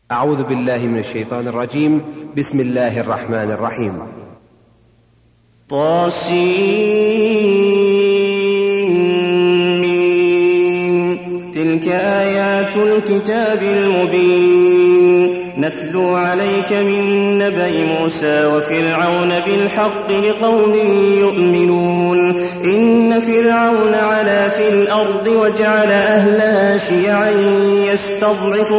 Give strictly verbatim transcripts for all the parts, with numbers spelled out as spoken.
أعوذ بالله من الشيطان الرجيم. بسم الله الرحمن الرحيم. طاسين تلك آيات الكتاب المبين نتلو عليك من نبأ موسى وفرعون بالحق لقوم يؤمنون إن فرعون علا في الأرض وجعل أهلها شيعا يستضعف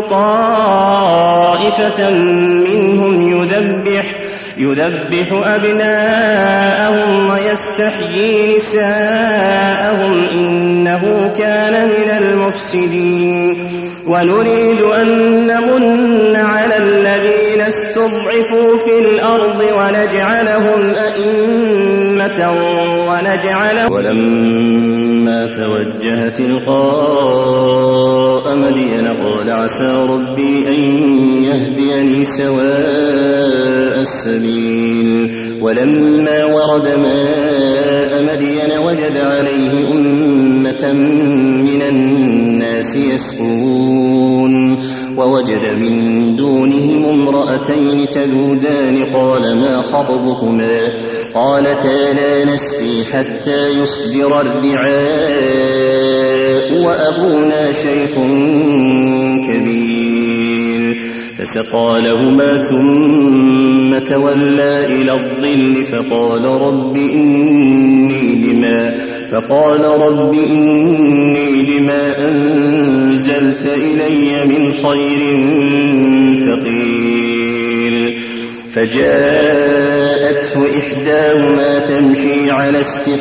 طائفة منهم يذبح يذبح أبناءهم ويستحيي نساءهم إنه كان من المفسدين ونريد أن نمن على الذين استضعفوا في الأرض ونجعلهم أئمة ونجعلهم. ولما توجه تلقاء مدين قال عسى ربي أن يهديني سواء السبيل ولما ورد ماء مدين وجد عليه أمة من الناس يسقون ووجد من دونهم امرأتين تذودان قال ما خطبكما قالتا لا نسقي حتى يصدر الرعاء وأبونا شيخ كبير فسقى لهما ثم تولى إلى الظل فقال رب إني لما فقال رب إني لما أنزلت إلي من خير فقير. فجاءته إحداهما تمشي على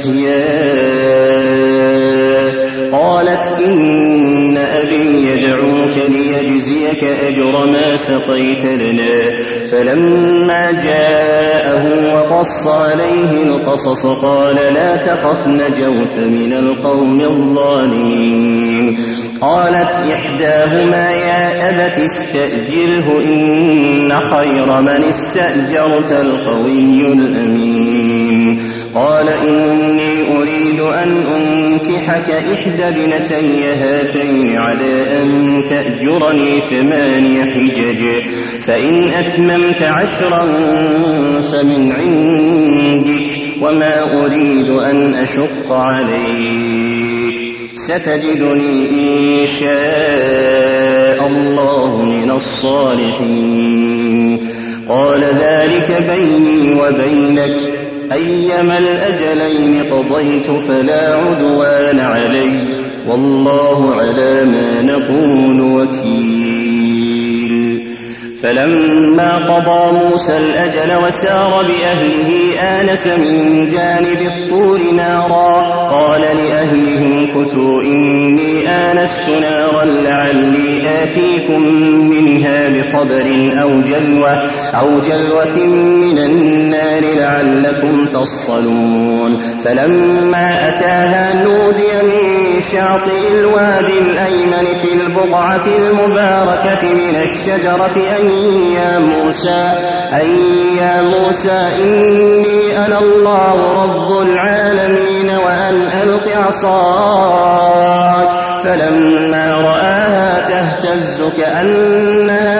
استحياء قالت إن أبي يدعوك ليجزيك أجر ما سقيت لنا. فلما جاءه وقص عليه القصص قال لا تخف نجوت من القوم الظالمين. قالت إحداهما يا أبت استأجره إن خير من استأجرت القوي الأمين. قال إني أريد أن أنكحك إحدى ابنتي هاتين على أن تأجرني ثماني حجج فإن أتممت عشرا فمن عندك وما أريد أن أشق عليك ستجدني إن شاء الله من الصالحين. قال ذلك بيني وبينك أيما الأجلين قضيت فلا عدوان علي والله على ما نقول وكيل. فلما قضى موسى الأجل وسار بأهله آنس من جانب الطور نارا قال لأهلهم كثوا إني آنست نارا لعلي آتيكم منها بخبر أو جلوة, أو جلوة من النار لعلكم تصطلون. فلما أتاها نودي من شاطئ الوادي الأيمن في البقعة المباركة من الشجرة أن يا موسى, أن يا موسى إني أنا الله رب العالمين وأن ألق عصاك. فلما رآها تهتز كأنها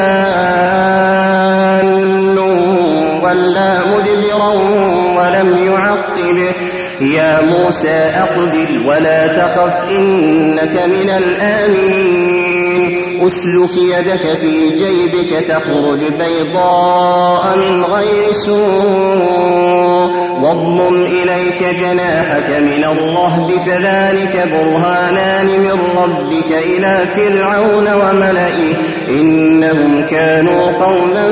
جان ولى مدبرا ولم يعقب يا موسى أقبل ولا تخف إنك من الآمنين. أسلك يدك في جيبك تخرج بيضاء من غير سوء واضمم إليك جناحك من الرهب فذلك برهانان من ربك إلى فرعون وملئه إنهم كانوا قوما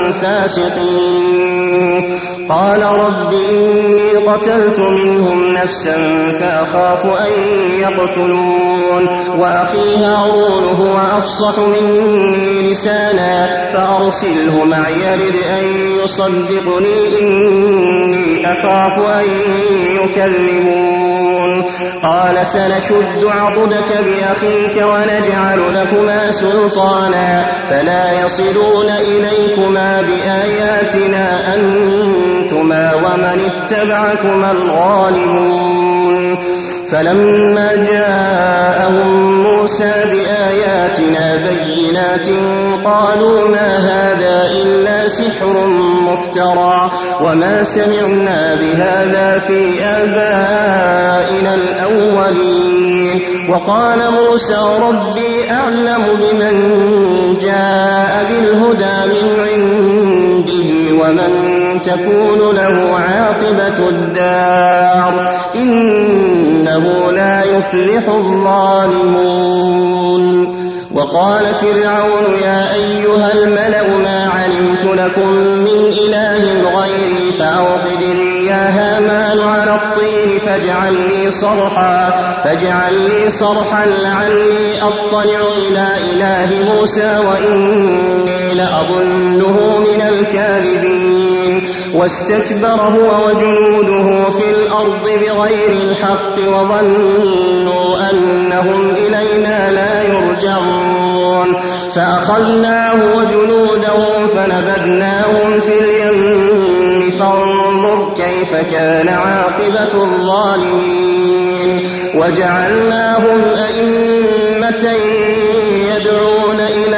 فاسقين. قال رب إني قتلت منهم نفسا فأخاف أن يقتلون وأخي هارون هو أفصح مني لسانا فأرسله معي يرد أن يصدقني إني أخاف أن يكلمون. قال سنشد عضدك بأخيك ونجعل لكما سلطانا فلا يصلون إليكما بآياتنا أنتما ومن اتبعكما الغالبون. فلما جاءهم موسى بآياتنا بينات قالوا ما هذا إلا سحر مفترى وما سمعنا بهذا في آبائنا الأولين. وقال موسى ربي أعلم بمن جاء بالهدى من عنده ومن تكون له عاقبة الدار إنه لا يفلح الظالمون. وقال فرعون يا أيها الملأ ما علمت لكم من إله غيري فأوقد لي يا هامان على الطين فاجعل لي صرحا فاجعل لي صرحا لعلي أطلع إلى إله موسى وإني لأظنه من الكاذبين. واستكبر هو وجنوده في الأرض بغير الحق وظنوا أنهم إلينا لا يرجعون فأخذناه وجنوده فنبذناهم في اليم فانظر كيف كان عاقبة الظالمين. وجعلناهم أئمة يدعون إلى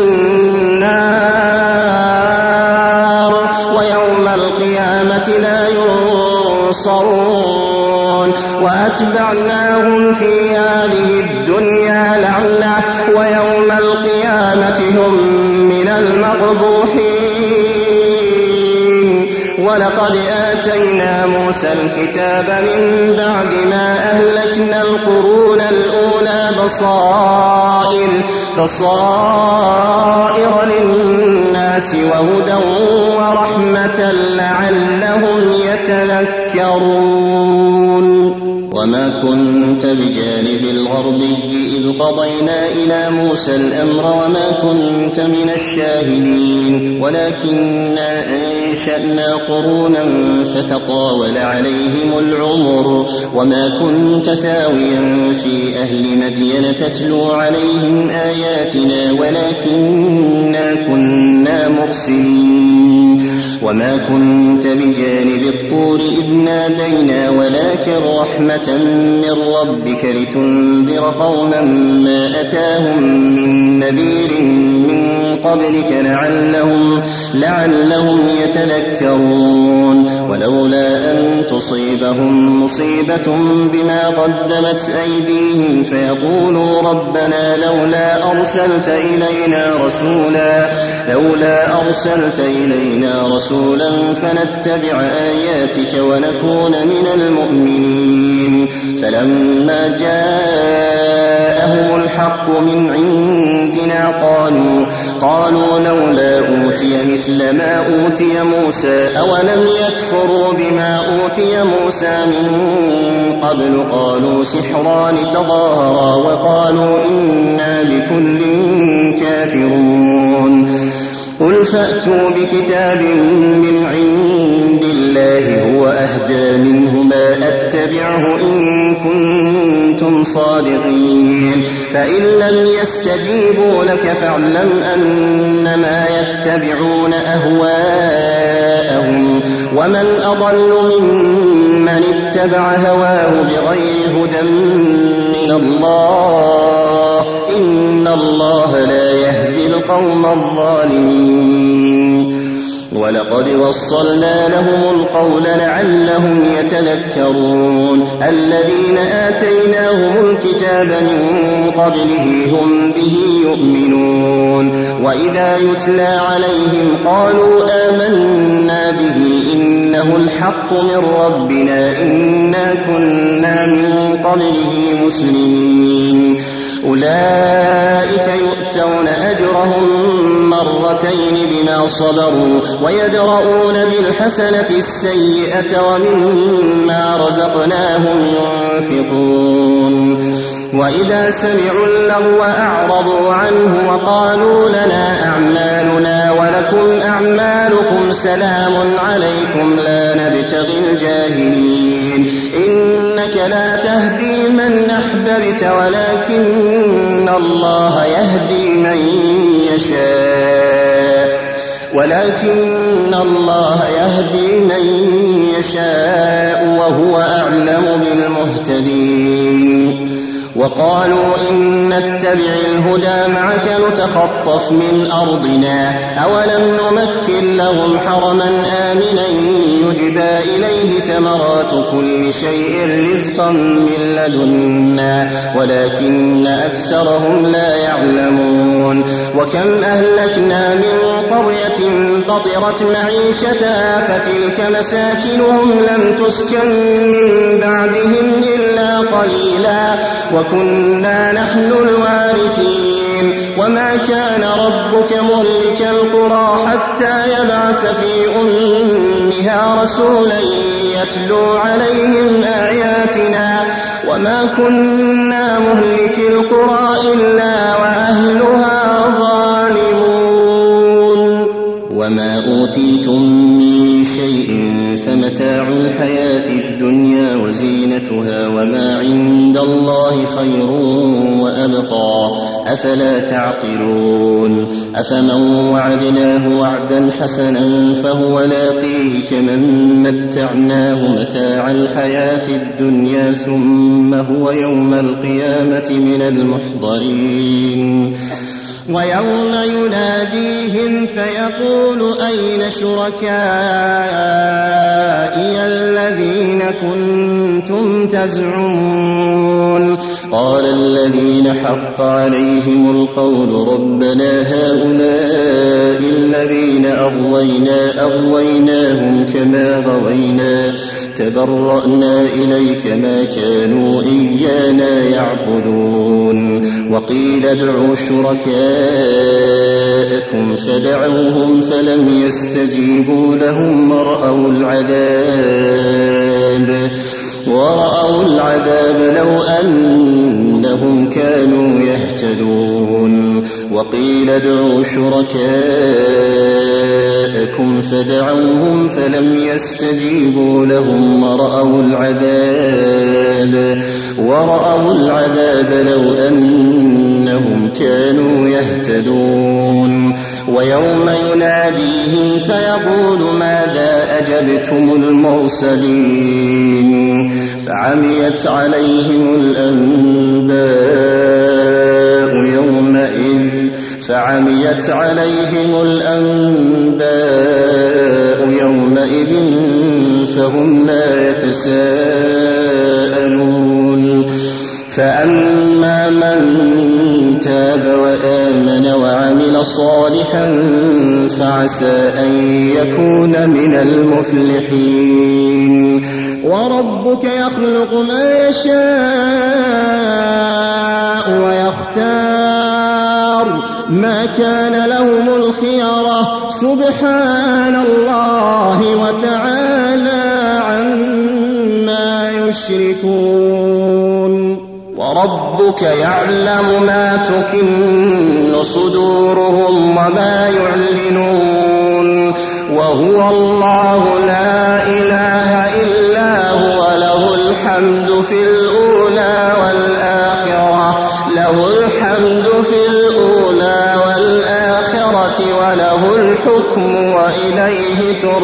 النار ويوم القيامة لا ينصرون. وأتبعناهم في هذه الدنيا لعنة ويوم القيامة هم من المقبوحين. ولقد آتينا موسى الكتاب من بعد ما أهلكنا القرون الأولى بصائر, بصائر للناس وهدى ورحمة لعلهم يتذكرون. وما كنت بجانب الغربي إذ قضينا إلى موسى الأمر وما كنت من الشاهدين ولكننا أنشأنا قرونا فتطاول عليهم العمر وما كنت ثاويا في أهل مدين تتلو عليهم آياتنا ولكننا كنا مرسلين. وما كنت بجانب الطور إذ نادينا ولكن رحمة من ربك لتنذر قوما ما أتاهم من نذير من قبلك لعلهم, لعلهم يتذكرون. ولولا أن تصيبهم مصيبة بما قدمت أيديهم فيقولوا ربنا لولا أرسلت إلينا رسولا لولا أرسلت إلينا رسولا فنتبع آياتك ونكون من المؤمنين. فلما جاءهم الحق من عندنا قالوا قالوا لولا أوتي مثل ما أوتي موسى أولم يكفروا بما أوتي موسى من قبل قالوا سحران تظاهرا وقالوا إنا بكل كافرون. قل فأتوا بكتاب من عند الله هو أهدى منهما أتبعه إن كنتم صادقين. فإن لم يستجيبوا لك فاعلم أنما يتبعون أهواءهم ومن أضل ممن اتبع هواه بغير هدى من الله إن الله لا يهدي القوم الظالمين. ولقد وصلنا لهم القول لعلهم يتذكرون. الذين آتيناهم الكتاب من قبله هم به يؤمنون. وإذا يتلى عليهم قالوا آمنا به إنه الحق من ربنا إنا كنا من قبله مسلمين. أولئك يؤتون أجرهم مرتين بما صبروا ويدرؤون بالحسنة السيئة ومما رزقناهم ينفقون. وإذا سمعوا اللغو أعرضوا عنه وقالوا لنا أعمالنا ولكم أعمالكم سلام عليكم لا نبتغي الجاهلين. إنك لا تهدي من أحببت ولكن الله يهدي من يشاء ولكن الله يهدي من يشاء وهو أعلم بالمهتدين. وقالوا إن نتبع الهدى معك نتخطف من أرضنا أولم نمكن لهم حرما آمنا يجبى إليه ثمرات كل شيء رزقا من لدنا ولكن أكثرهم لا يعلمون. وكم أهلكنا من قرية بطرت معيشتها فتلك مساكنهم لم تسكن من بعدهم إلا قليلا وكنا نحن الوارثين. وما كان ربك مهلك القرى حتى يبعث في أمها رسولا يتلو عليهم آياتنا وما كنا مهلك القرى إلا وأهلها ظالمون. وما أوتيتم من شيء فمتاع الحياة الدنيا وزينتها وما عند الله خير وأبقى أفلا تعقلون. أفمن وعدناه وعدا حسنا فهو لاقيه كمن متعناه متاع الحياة الدنيا ثم هو يوم القيامة من المحضرين. ويوم يناديهم فيقول أين شركائي الذين كنتم تزعمون قال الذين حق عليهم القول ربنا هؤلاء الذين أغوينا أغويناهم كما غوينا تبرأنا إليك ما كانوا إيانا يعبدون. وقيل ادعوا شركاءكم فدعوهم فلم يستجيبوا لهم ورأوا العذاب ورأوا العذاب لو أنهم كانوا يهتدون. وقيل ادعوا شركاءكم فدعوهم فلم يستجيبوا لهم ورأوا العذاب ورأوا العذاب لو أنهم كانوا يهتدون. ويوم يناديهم فيقول ماذا أجبتم المرسلين فعميت عليهم الأنباء يومئذ فعميت عليهم الأنباء يومئذ فهم لا يتساءلون. فأما من تاب وآمن وعمل صالحا فعسى أن يكون من المفلحين. وربك يخلق ما يشاء ويختار ما كان لهم الخيرة سبحان الله وتعالى عما يشركون. وربك يعلم ما تكن صدورهم وما يعلنون وهو الله لا إله إلا هو له الحمد في الأولى والآخرة له الحمد في الأولى والآخرة وله الحكم وإليه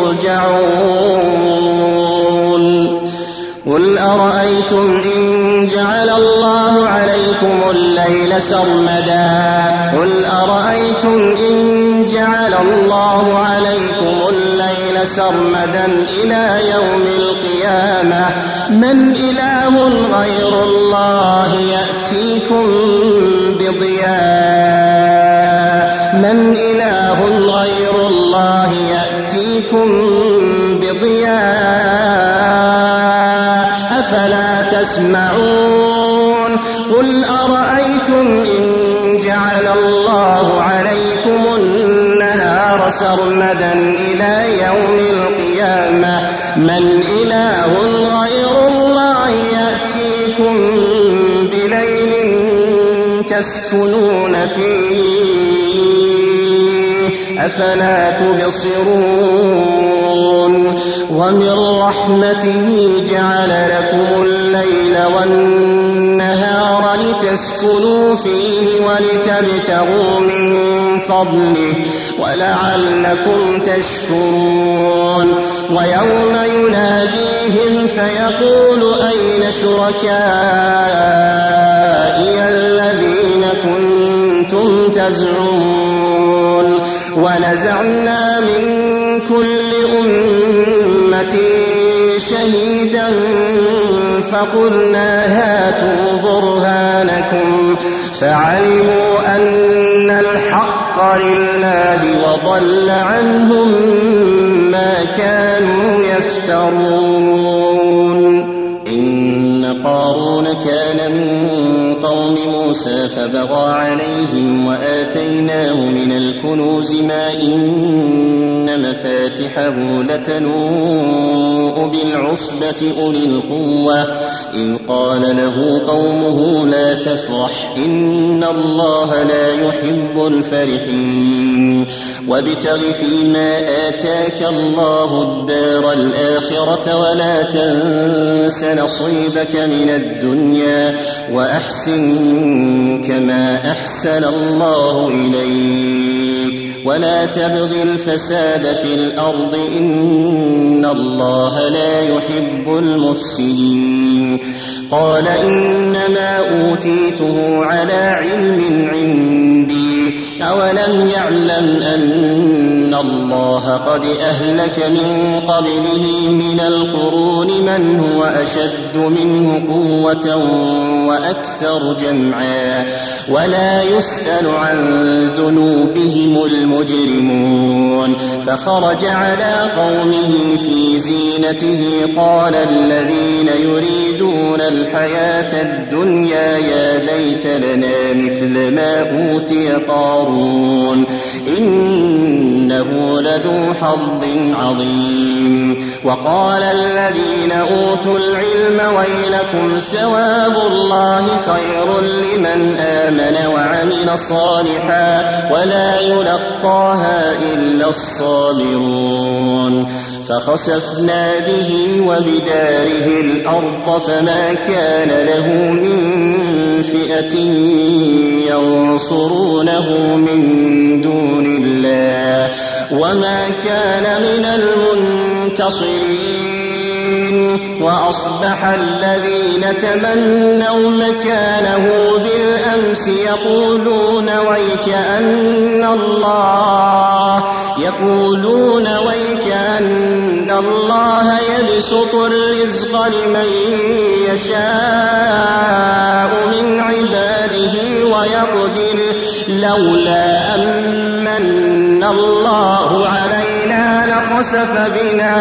ترجعون. قل أرأيتم إن جعل الله عليكم الليل سرمدا قل أرأيتم إن جعل الله عليكم الليل سرمدا إلى يوم القيامة من إله غير الله يأتيكم بضياء من إله غير الله يأتيكم بضياء أفلا تسمعون. قل أرأيتم إن جعل الله عليكم النهار سرمدا إلى يوم القيامة من إله غير الله يأتيكم بليل تسكنون فيه أفلا تبصرون. ومن رحمته جعل لكم الليل والنهار لتسكنوا فيه ولتبتغوا من فضله ولعلكم تشكرون ويوم يناديهم فيقول أين شركائي الذين كنتم تزعمون ونزعنا من كل أمة شهيدا فقلنا هاتوا برهانكم فعلموا أن الحق لله وضل عنهم ما كانوا يفترون إن قارون كان من قوم موسى فبغى عليهم وآتيناه من الكنوز ما إن مفاتحه لتنوء بالعصبة أولي القوة إذ قال له قومه لا تفرح إن الله لا يحب الفرحين وابتغ فيما آتاك الله الدار الآخرة ولا تنس نصيبك من الدنيا وأحسن كما أحسن الله إليك ولا تبغ الفساد في الأرض إن الله لا يحب المفسدين قال إنما أوتيته على علم عندي أولم يعلم أن الله قد أهلك من قبله من القرون من هو أشد منه قوة وأكثر جمعا ولا يسأل عن ذنوبهم المجرمون فخرج على قومه في زينته قال الذين يريدون الحياة الدنيا يا ليت لنا مثل ما أوتي قارون إنه لذو حظ عظيم وقال الذين أوتوا العلم ويلكم ثواب الله خير لمن آمن وعمل صالحا ولا يلقاها إلا الصابرون فخسفنا به وبداره الأرض فما كان له من فئة ينصرونه من دون الله وما كان من المنتصرين وأصبح الذين تمنوا مكانه بالأمس يقولون ويكأن الله يقولون ويكأن الله يبسط الرزق لمن يشاء من عباده ويقدر لولا أمن الله علينا لخسف بنا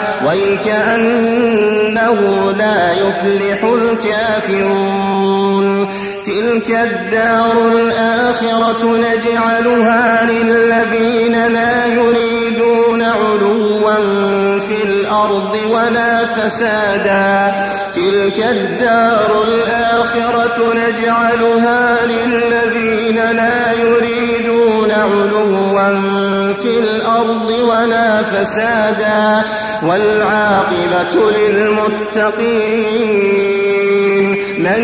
ويكأنه لا يفلح الكافرون تلك الدار الآخرة نجعلها للذين لا يريدون علوا في الأرض ولا فسادا تلك الدار الآخرة نجعلها للذين لا يريدون علوا في الأرض ولا فسادا والعاقبة للمتقين من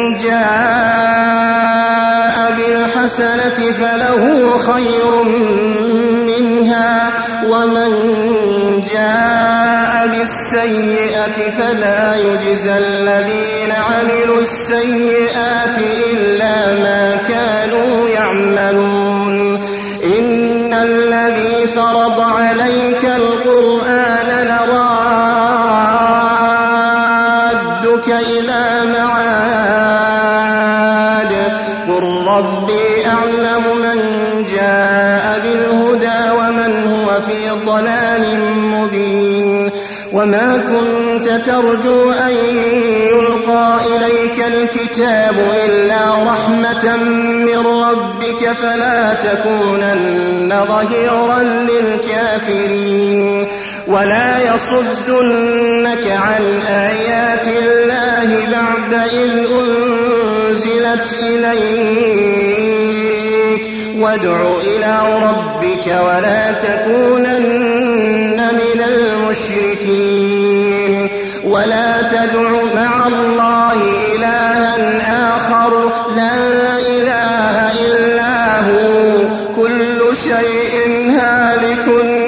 جاء بالحسنة فله خير منها ومن جاء بالسيئة فلا يجزى الذين عملوا السيئات إلا ما كانوا يعملون إن الذي فرض عليك القرآن لرادك إلى معاد قل ربي أعلم من جاء بالهدى ومن هو في ضلال مبين وما كنت ترجو أن يلقى إليك الكتاب إلا رحمة من ربك فلا تكونن ظهيرا للكافرين ولا يصدنك عن آيات الله بعد إذ أنزلت إليك وادع إلى ربك ولا تكونن من المشركين ولا تدع مع الله إلها آخر لا إله إلا هو كل هالك